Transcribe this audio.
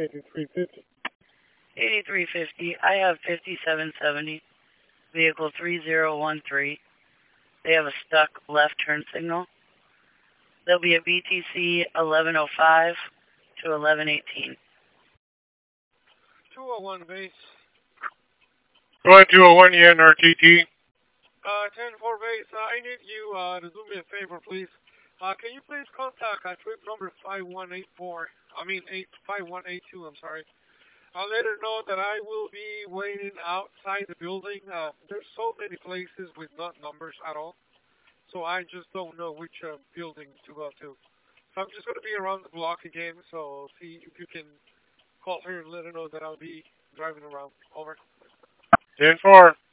8350. 8350. I have 5770. Vehicle 3013. They have a stuck left turn signal. They'll be at BTC 1105 to 1118. 201 base. Go ahead, 201, you in RTT. 10-4 base, I need you to do me a favor, please. Can you please contact trip number 5184, 5182, I'm sorry. I'll let her know that I will be waiting outside the building. There's so many places with not numbers at all, so I just don't know which building to go to. So I'm just going to be around the block again, so see if you can call her and let her know that I'll be driving around. Over. 10-4.